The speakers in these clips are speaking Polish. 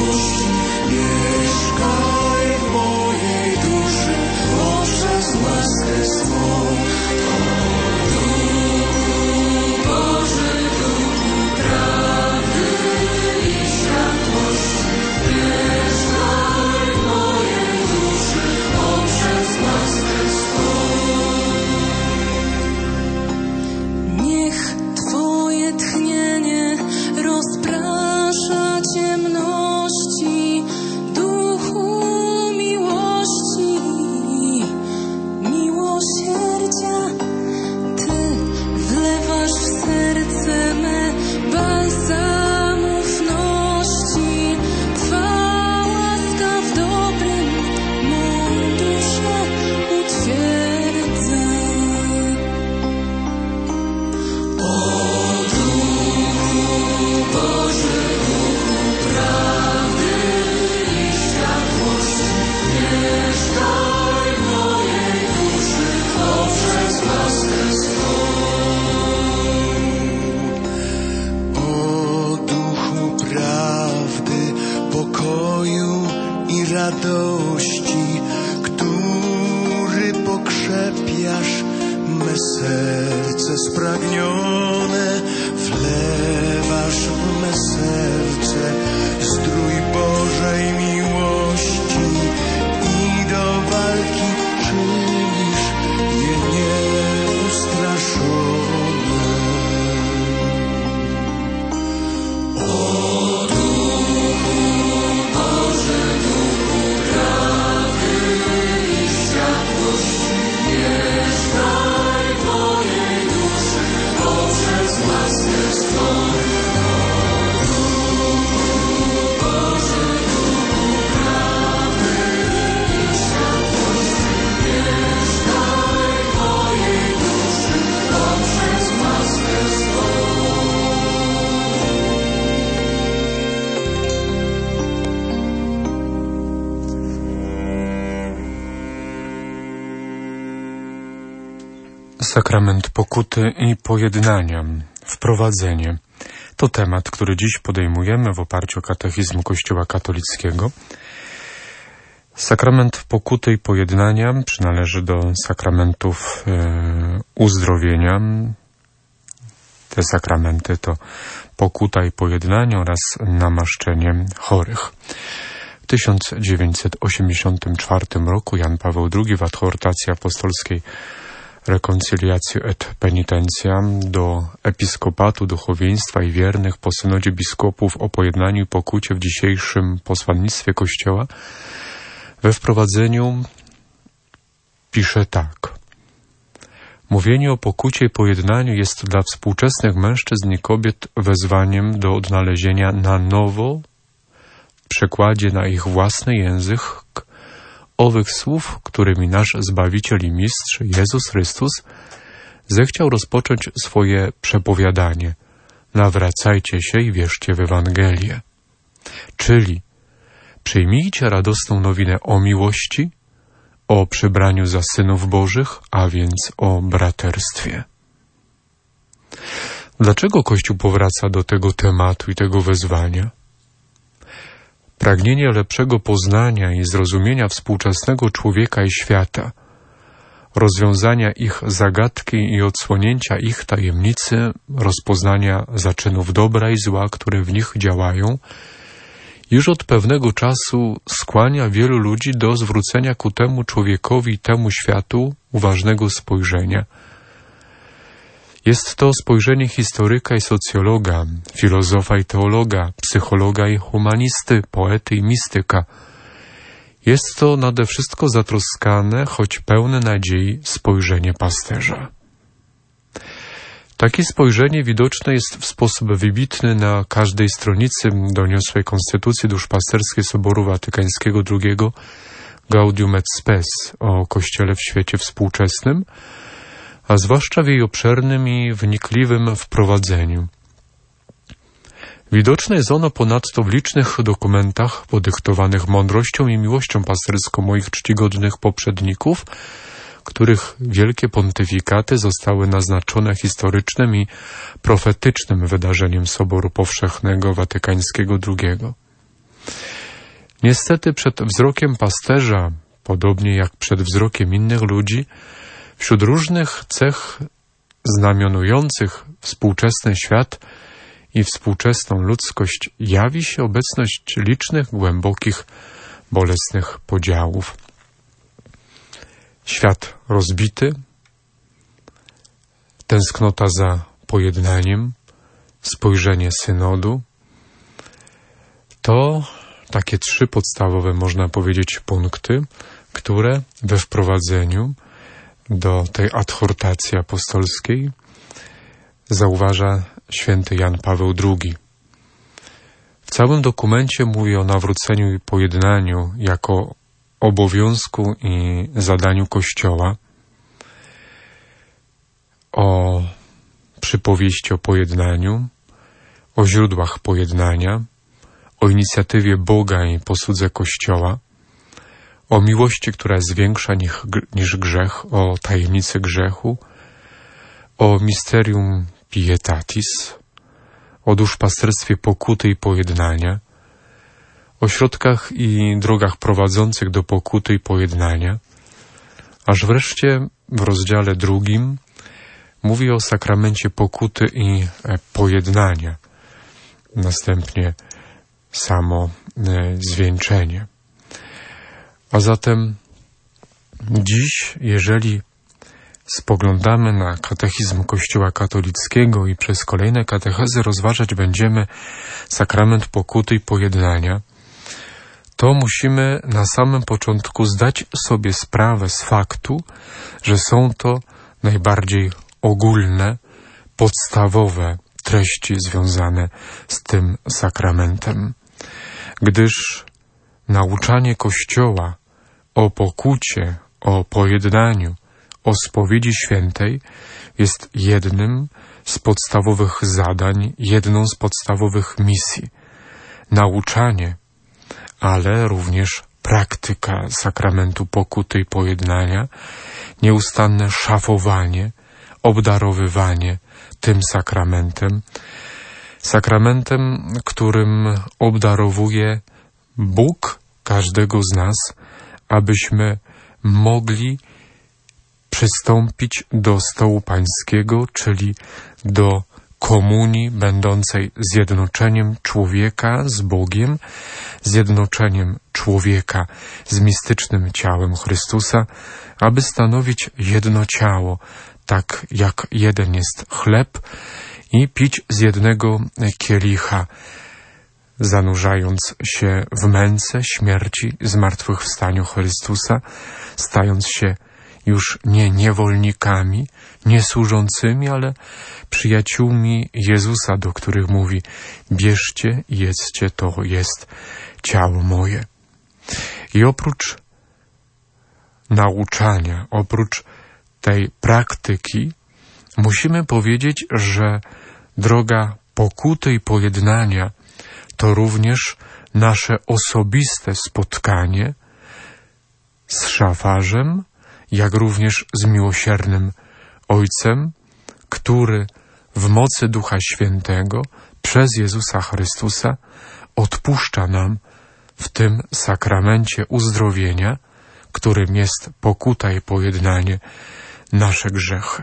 radości, który pokrzepiasz me serce spragnione, wlewasz w me serce zdrój Bożej miłości i do walki czynisz je nieustraszone. Sakrament pokuty i pojednania. Wprowadzenie. To temat, który dziś podejmujemy w oparciu o katechizm Kościoła katolickiego. Sakrament pokuty i pojednania przynależy do sakramentów uzdrowienia. Te sakramenty to pokuta i pojednanie oraz namaszczenie chorych. W 1984 roku Jan Paweł II w adhortacji apostolskiej Reconciliatio et Penitentia do episkopatu, duchowieństwa i wiernych po synodzie biskupów o pojednaniu i pokucie w dzisiejszym posłannictwie Kościoła we wprowadzeniu pisze tak. Mówienie o pokucie i pojednaniu jest dla współczesnych mężczyzn i kobiet wezwaniem do odnalezienia na nowo w przekładzie na ich własny język owych słów, którymi nasz Zbawiciel i Mistrz Jezus Chrystus zechciał rozpocząć swoje przepowiadanie. Nawracajcie się i wierzcie w Ewangelię. Czyli przyjmijcie radosną nowinę o miłości, o przybraniu za synów Bożych, a więc o braterstwie. Dlaczego Kościół powraca do tego tematu i tego wezwania? Pragnienie lepszego poznania i zrozumienia współczesnego człowieka i świata, rozwiązania ich zagadki i odsłonięcia ich tajemnicy, rozpoznania zaczynów dobra i zła, które w nich działają, już od pewnego czasu skłania wielu ludzi do zwrócenia ku temu człowiekowi i temu światu uważnego spojrzenia. Jest to spojrzenie historyka i socjologa, filozofa i teologa, psychologa i humanisty, poety i mistyka. Jest to nade wszystko zatroskane, choć pełne nadziei spojrzenie pasterza. Takie spojrzenie widoczne jest w sposób wybitny na każdej stronicy doniosłej Konstytucji Duszpasterskiej Soboru Watykańskiego II Gaudium et Spes o Kościele w świecie współczesnym, a zwłaszcza w jej obszernym i wnikliwym wprowadzeniu. Widoczne jest ono ponadto w licznych dokumentach podyktowanych mądrością i miłością pasterską moich czcigodnych poprzedników, których wielkie pontyfikaty zostały naznaczone historycznym i profetycznym wydarzeniem Soboru Powszechnego Watykańskiego II. Niestety przed wzrokiem pasterza, podobnie jak przed wzrokiem innych ludzi, wśród różnych cech znamionujących współczesny świat i współczesną ludzkość jawi się obecność licznych, głębokich, bolesnych podziałów. Świat rozbity, tęsknota za pojednaniem, spojrzenie synodu, to takie 3 podstawowe, można powiedzieć, punkty, które we wprowadzeniu do tej adhortacji apostolskiej zauważa święty Jan Paweł II. W całym dokumencie mówi o nawróceniu i pojednaniu jako obowiązku i zadaniu Kościoła, o przypowieści o pojednaniu, o źródłach pojednania, o inicjatywie Boga i posłudze Kościoła, o miłości, która jest większa niż grzech, o tajemnicy grzechu, o mysterium pietatis, o duszpasterstwie pokuty i pojednania, o środkach i drogach prowadzących do pokuty i pojednania, aż wreszcie w rozdziale 2 mówi o sakramencie pokuty i pojednania, następnie samo zwieńczenie. A zatem dziś, jeżeli spoglądamy na katechizm Kościoła katolickiego i przez kolejne katechezy rozważać będziemy sakrament pokuty i pojednania, to musimy na samym początku zdać sobie sprawę z faktu, że są to najbardziej ogólne, podstawowe treści związane z tym sakramentem. Gdyż nauczanie Kościoła o pokucie, o pojednaniu, o spowiedzi świętej jest jednym z podstawowych zadań, jedną z podstawowych misji. Nauczanie, ale również praktyka sakramentu pokuty i pojednania, nieustanne szafowanie, obdarowywanie tym sakramentem, którym obdarowuje Bóg każdego z nas, abyśmy mogli przystąpić do stołu pańskiego, czyli do komunii będącej zjednoczeniem człowieka z Bogiem, zjednoczeniem człowieka z mistycznym ciałem Chrystusa, aby stanowić jedno ciało, tak jak jeden jest chleb, i pić z jednego kielicha, zanurzając się w męce, śmierci, zmartwychwstaniu Chrystusa, stając się już nie niewolnikami, nie służącymi, ale przyjaciółmi Jezusa, do których mówi: bierzcie i jedzcie, to jest ciało moje. I oprócz nauczania, oprócz tej praktyki, musimy powiedzieć, że droga pokuty i pojednania to również nasze osobiste spotkanie z szafarzem, jak również z miłosiernym Ojcem, który w mocy Ducha Świętego przez Jezusa Chrystusa odpuszcza nam w tym sakramencie uzdrowienia, którym jest pokuta i pojednanie, nasze grzechy.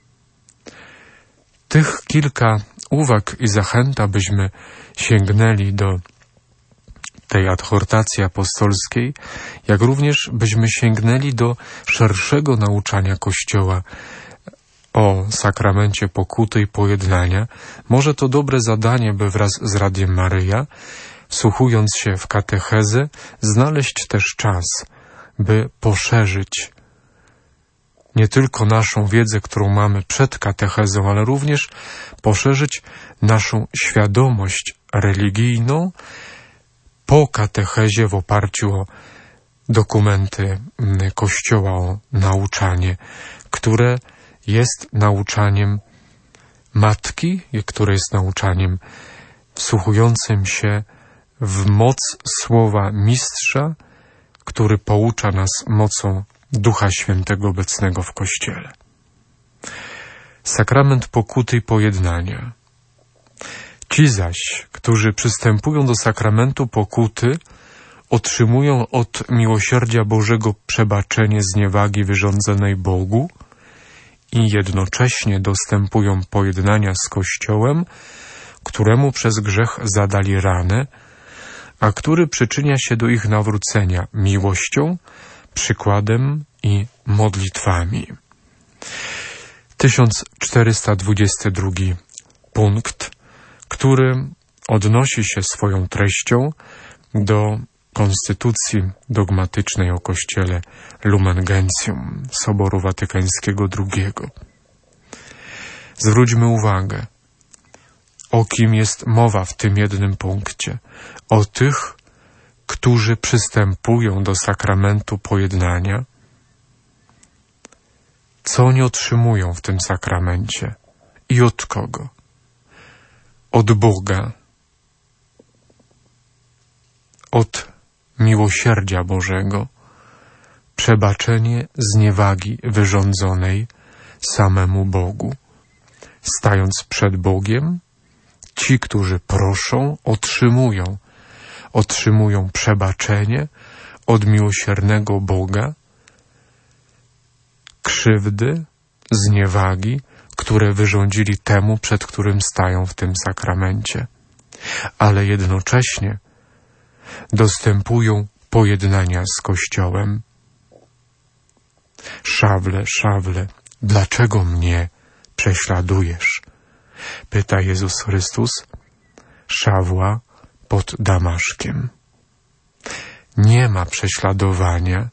Tych kilka uwag i zachęt, abyśmy sięgnęli do tej adhortacji apostolskiej, jak również byśmy sięgnęli do szerszego nauczania Kościoła o sakramencie pokuty i pojednania. Może to dobre zadanie, by wraz z Radiem Maryja, wsłuchując się w katechezę, znaleźć też czas, by poszerzyć nie tylko naszą wiedzę, którą mamy przed katechezą, ale również poszerzyć naszą świadomość religijną po katechezie w oparciu o dokumenty Kościoła, o nauczanie, które jest nauczaniem Matki, które jest nauczaniem wsłuchującym się w moc słowa Mistrza, który poucza nas mocą Ducha Świętego obecnego w Kościele. Sakrament pokuty i pojednania. Ci zaś, którzy przystępują do sakramentu pokuty, otrzymują od miłosierdzia Bożego przebaczenie zniewagi wyrządzonej Bogu i jednocześnie dostępują pojednania z Kościołem, któremu przez grzech zadali ranę, a który przyczynia się do ich nawrócenia miłością, przykładem i modlitwami. 1422 punkt, który odnosi się swoją treścią do konstytucji dogmatycznej o Kościele Lumen Gentium Soboru Watykańskiego II. Zwróćmy uwagę, o kim jest mowa w tym jednym punkcie. O tych, którzy przystępują do sakramentu pojednania. Co oni otrzymują w tym sakramencie i od kogo? Od Boga, od miłosierdzia Bożego, przebaczenie zniewagi wyrządzonej samemu Bogu. Stając przed Bogiem, ci, którzy proszą, otrzymują przebaczenie od miłosiernego Boga, krzywdy, zniewagi, które wyrządzili temu, przed którym stają w tym sakramencie. Ale jednocześnie dostępują pojednania z Kościołem. Szawle, Szawle, dlaczego mnie prześladujesz? Pyta Jezus Chrystus Szawła pod Damaszkiem. Nie ma prześladowania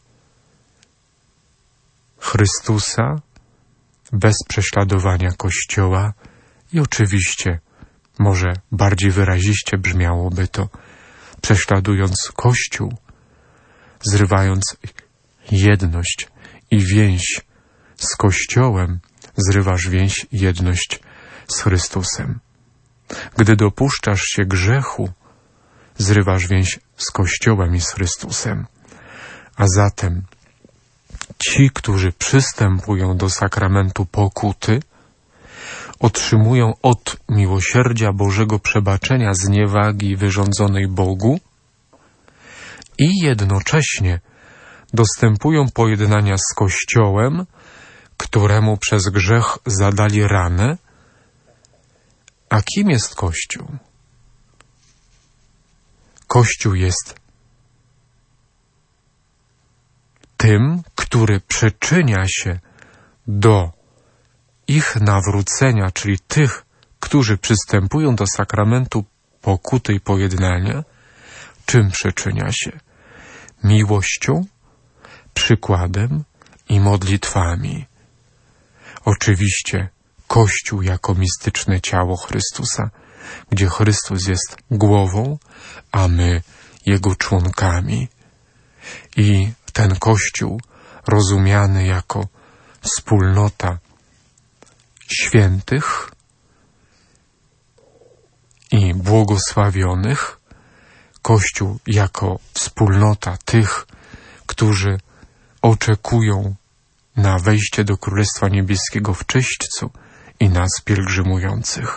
Chrystusa bez prześladowania Kościoła i oczywiście, może bardziej wyraziście brzmiałoby to, prześladując Kościół, zrywając jedność i więź z Kościołem, zrywasz więź i jedność z Chrystusem. Gdy dopuszczasz się grzechu, zrywasz więź z Kościołem i z Chrystusem. A zatem ci, którzy przystępują do sakramentu pokuty, otrzymują od miłosierdzia Bożego przebaczenia zniewagi wyrządzonej Bogu i jednocześnie dostępują pojednania z Kościołem, któremu przez grzech zadali ranę. A kim jest Kościół? Kościół jest tym, który przyczynia się do ich nawrócenia, czyli tych, którzy przystępują do sakramentu pokuty i pojednania. Czym przyczynia się? Miłością, przykładem i modlitwami. Oczywiście Kościół jako mistyczne ciało Chrystusa, gdzie Chrystus jest głową, a my Jego członkami. I ten Kościół rozumiany jako wspólnota świętych i błogosławionych, Kościół jako wspólnota tych, którzy oczekują na wejście do Królestwa Niebieskiego w czyśćcu i nas pielgrzymujących.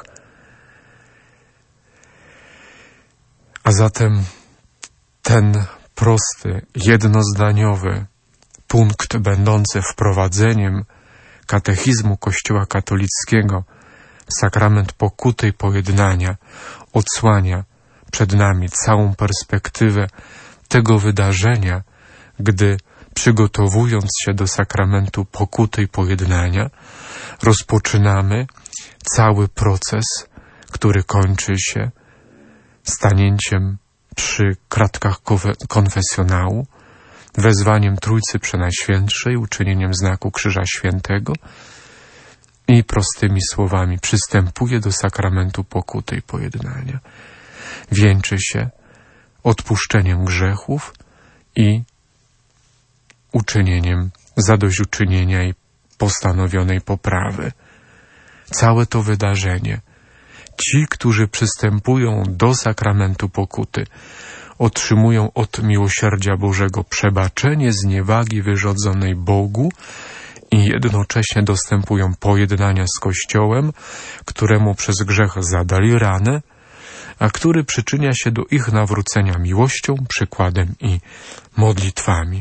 A zatem ten prosty, jednozdaniowy punkt będący wprowadzeniem katechizmu Kościoła katolickiego w sakrament pokuty i pojednania odsłania przed nami całą perspektywę tego wydarzenia, gdy przygotowując się do sakramentu pokuty i pojednania, rozpoczynamy cały proces, który kończy się stanięciem przy kratkach konfesjonału, wezwaniem Trójcy Przenajświętszej, uczynieniem znaku Krzyża Świętego i prostymi słowami przystępuje do sakramentu pokuty i pojednania. Wieńczy się odpuszczeniem grzechów i uczynieniem zadośćuczynienia i postanowionej poprawy. Całe to wydarzenie, ci, którzy przystępują do sakramentu pokuty, otrzymują od miłosierdzia Bożego przebaczenie zniewagi wyrządzonej Bogu i jednocześnie dostępują pojednania z Kościołem, któremu przez grzech zadali ranę, a który przyczynia się do ich nawrócenia miłością, przykładem i modlitwami.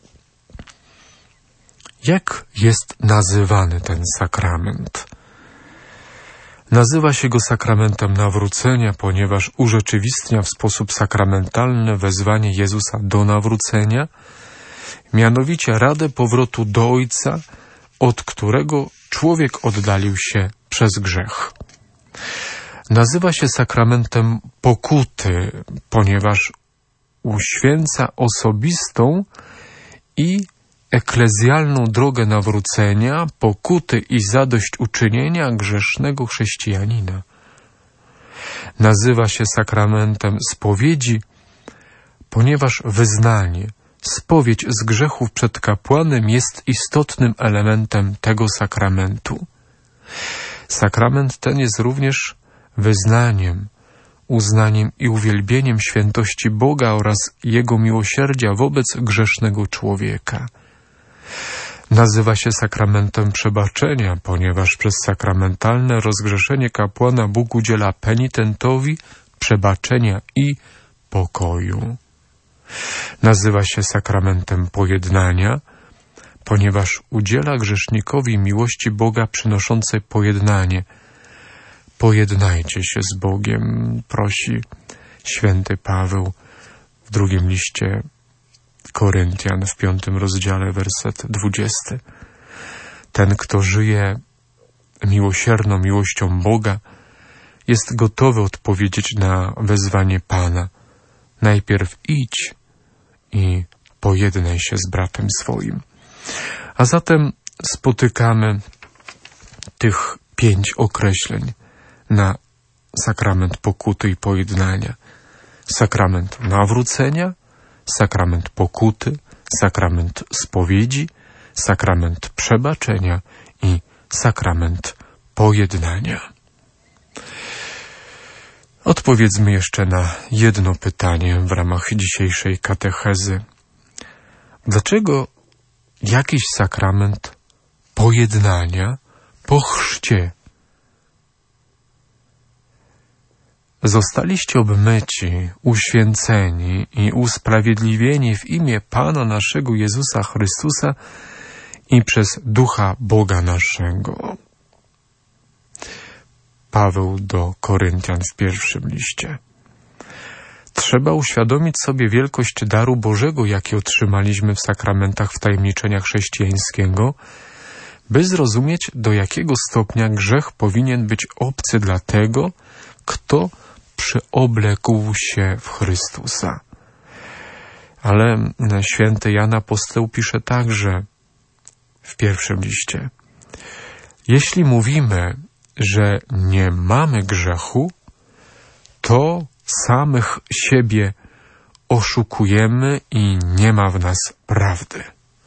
Jak jest nazywany ten sakrament? Nazywa się go sakramentem nawrócenia, ponieważ urzeczywistnia w sposób sakramentalny wezwanie Jezusa do nawrócenia, mianowicie radę powrotu do Ojca, od którego człowiek oddalił się przez grzech. Nazywa się sakramentem pokuty, ponieważ uświęca osobistą i eklezjalną drogę nawrócenia, pokuty i zadośćuczynienia grzesznego chrześcijanina. Nazywa się sakramentem spowiedzi, ponieważ wyznanie, spowiedź z grzechów przed kapłanem jest istotnym elementem tego sakramentu. Sakrament ten jest również wyznaniem, uznaniem i uwielbieniem świętości Boga oraz Jego miłosierdzia wobec grzesznego człowieka. Nazywa się sakramentem przebaczenia, ponieważ przez sakramentalne rozgrzeszenie kapłana Bóg udziela penitentowi przebaczenia i pokoju. Nazywa się sakramentem pojednania, ponieważ udziela grzesznikowi miłości Boga przynoszącej pojednanie. Pojednajcie się z Bogiem, prosi święty Paweł w drugim liście Koryntian w 5 rozdziale, werset 20. Ten, kto żyje miłosierną miłością Boga, jest gotowy odpowiedzieć na wezwanie Pana. Najpierw idź i pojednaj się z bratem swoim. A zatem spotykamy tych 5 określeń na sakrament pokuty i pojednania. Sakrament nawrócenia, sakrament pokuty, sakrament spowiedzi, sakrament przebaczenia i sakrament pojednania. Odpowiedzmy jeszcze na jedno pytanie w ramach dzisiejszej katechezy. Dlaczego jakiś sakrament pojednania po chrzcie? Zostaliście obmyci, uświęceni i usprawiedliwieni w imię Pana naszego Jezusa Chrystusa i przez Ducha Boga naszego. Paweł do Koryntian w 1 liście. Trzeba uświadomić sobie wielkość daru Bożego, jaki otrzymaliśmy w sakramentach wtajemniczenia chrześcijańskiego, by zrozumieć, do jakiego stopnia grzech powinien być obcy dla tego, kto przyoblekł się w Chrystusa. Ale święty Jan Apostoł pisze także w 1 liście. Jeśli mówimy, że nie mamy grzechu, to samych siebie oszukujemy i nie ma w nas prawdy.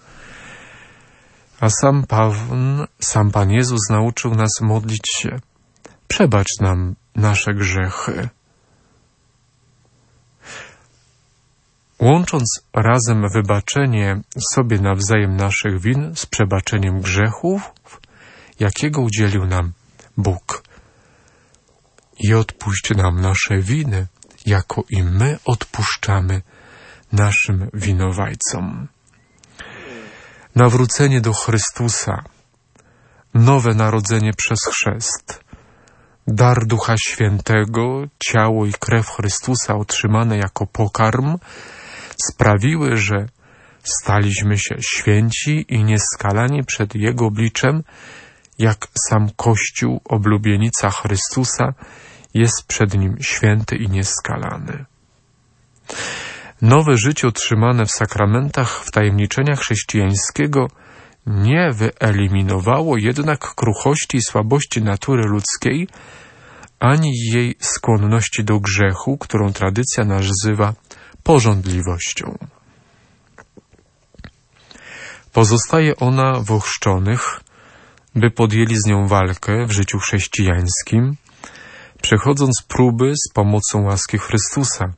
A sam Pan Jezus nauczył nas modlić się. Przebacz nam nasze grzechy. Łącząc razem wybaczenie sobie nawzajem naszych win z przebaczeniem grzechów, jakiego udzielił nam Bóg. I odpuść nam nasze winy, jako i my odpuszczamy naszym winowajcom. Nawrócenie do Chrystusa, nowe narodzenie przez chrzest, dar Ducha Świętego, ciało i krew Chrystusa otrzymane jako pokarm sprawiły, że staliśmy się święci i nieskalani przed Jego obliczem, jak sam Kościół, oblubienica Chrystusa, jest przed Nim święty i nieskalany. Nowe życie otrzymane w sakramentach wtajemniczenia chrześcijańskiego nie wyeliminowało jednak kruchości i słabości natury ludzkiej, ani jej skłonności do grzechu, którą tradycja nazywa pożądliwością. Pozostaje ona w ochrzczonych, by podjęli z nią walkę w życiu chrześcijańskim, przechodząc próby z pomocą łaski Chrystusa.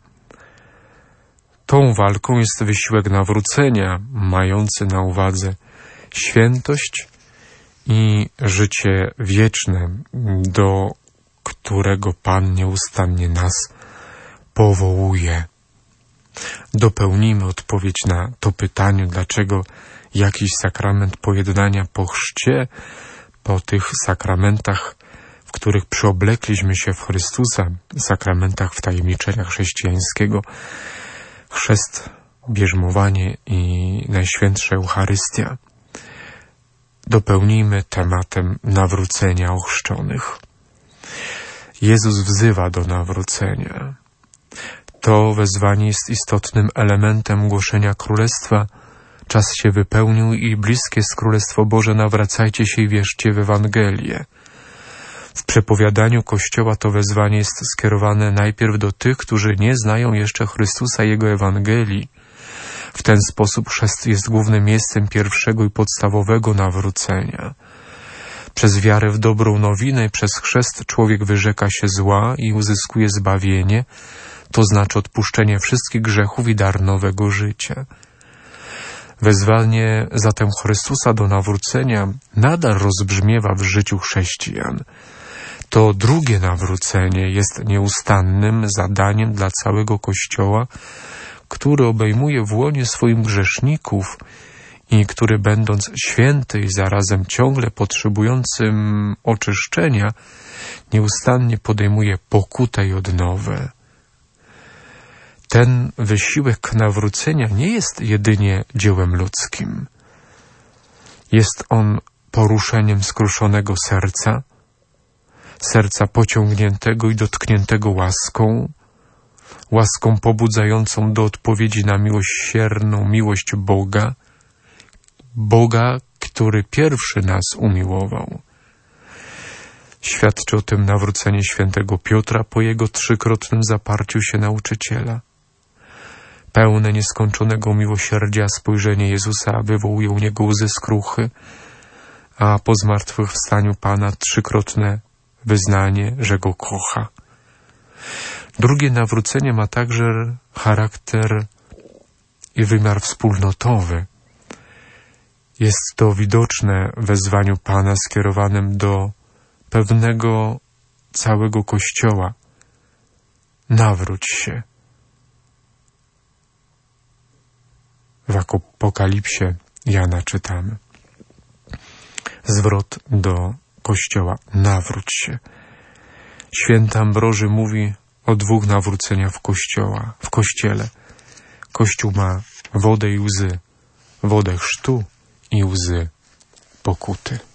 Tą walką jest wysiłek nawrócenia, mający na uwadze świętość i życie wieczne, do którego Pan nieustannie nas powołuje. Dopełnimy odpowiedź na to pytanie, dlaczego jakiś sakrament pojednania po chrzcie, po tych sakramentach, w których przyoblekliśmy się w Chrystusa, sakramentach wtajemniczenia chrześcijańskiego, chrzest, bierzmowanie i Najświętsza Eucharystia, dopełnijmy tematem nawrócenia ochrzczonych. Jezus wzywa do nawrócenia. To wezwanie jest istotnym elementem głoszenia Królestwa. Czas się wypełnił i bliskie jest Królestwo Boże, nawracajcie się i wierzcie w Ewangelię. W przepowiadaniu Kościoła to wezwanie jest skierowane najpierw do tych, którzy nie znają jeszcze Chrystusa i Jego Ewangelii. W ten sposób chrzest jest głównym miejscem pierwszego i podstawowego nawrócenia. Przez wiarę w dobrą nowinę i przez chrzest człowiek wyrzeka się zła i uzyskuje zbawienie, to znaczy odpuszczenie wszystkich grzechów i dar nowego życia. Wezwanie zatem Chrystusa do nawrócenia nadal rozbrzmiewa w życiu chrześcijan. To drugie nawrócenie jest nieustannym zadaniem dla całego Kościoła, który obejmuje w łonie swoim grzeszników i który, będąc święty i zarazem ciągle potrzebującym oczyszczenia, nieustannie podejmuje pokutę i odnowę. Ten wysiłek nawrócenia nie jest jedynie dziełem ludzkim. Jest on poruszeniem skruszonego serca, serca pociągniętego i dotkniętego łaską pobudzającą do odpowiedzi na miłosierną miłość Boga, który pierwszy nas umiłował. Świadczy o tym nawrócenie świętego Piotra po jego trzykrotnym zaparciu się nauczyciela. Pełne nieskończonego miłosierdzia spojrzenie Jezusa wywołuje u niego łzy skruchy, a po zmartwychwstaniu Pana trzykrotne wyznanie, że go kocha. Drugie nawrócenie ma także charakter i wymiar wspólnotowy. Jest to widoczne w wezwaniu Pana skierowanym do pewnego całego Kościoła. Nawróć się. W Apokalipsie Jana czytamy. Zwrot do Kościoła. Nawróć się. Święty Ambroży mówi o dwóch nawróceniach w Kościele. Kościół ma wodę i łzy. Wodę chrztu i łzy pokuty.